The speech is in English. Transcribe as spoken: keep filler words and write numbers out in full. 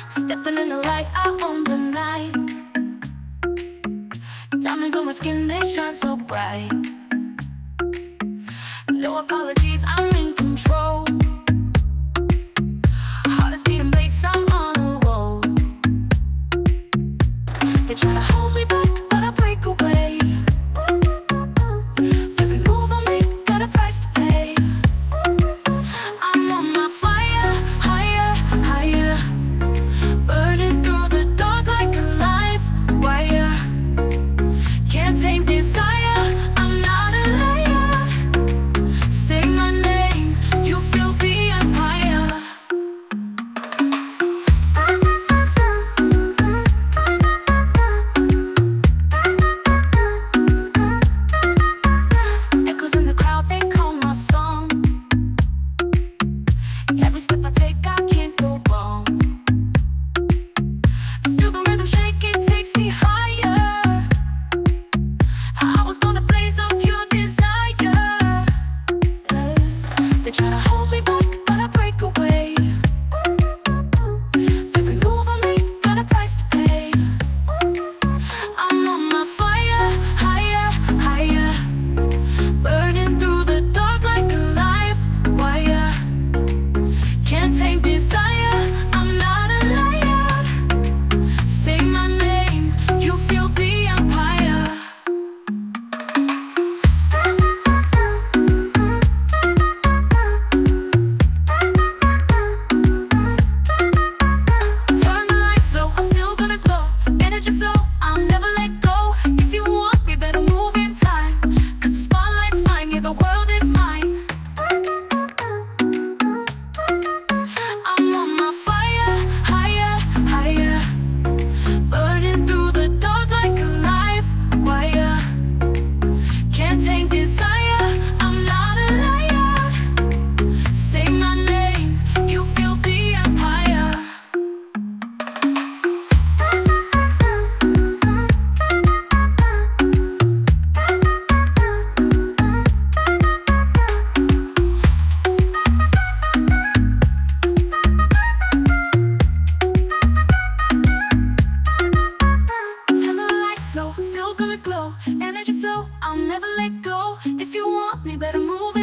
Stepping in the light, I own the night. Diamonds on my skin, they shine so bright. No apologies, I'm in control. Heart is beating bass, I'm on a roll. They try to hold me back, but I break away. Every move I make, got a price to pay. I'm on my fire, higher, higher. Burning through the dark like a live wire. Can't tame desire, I'm not a liar. Say my name, you feel the empire. Echoes in the crowd, they call my song. Every step I take, I can't go wrong. Feel the rhythm shake, it takes me higher. I was born to blaze up pure desire. They try to hold me back, but I break away. Every move I make, got a price to pay. I'm on my fire, higher, higher. Burning through the dark like a live wire. Can't tame desire, I'm not a liar. Say my name, you feel the empire. Turn the lights low, I'm still gonna glow. Energy flow, I'll never let go. If you want me, better move in time. Cause the spotlight's mine, yeah, the world is mine. I'm on my fire, higher, higher. Burning through the dark like a live wire. Can't tame desire, I'm not a liar. Say my name, you feel the empire. Turn the lights low, I'm still gonna glow. Energy flow, I'll never let go. If you want me, better move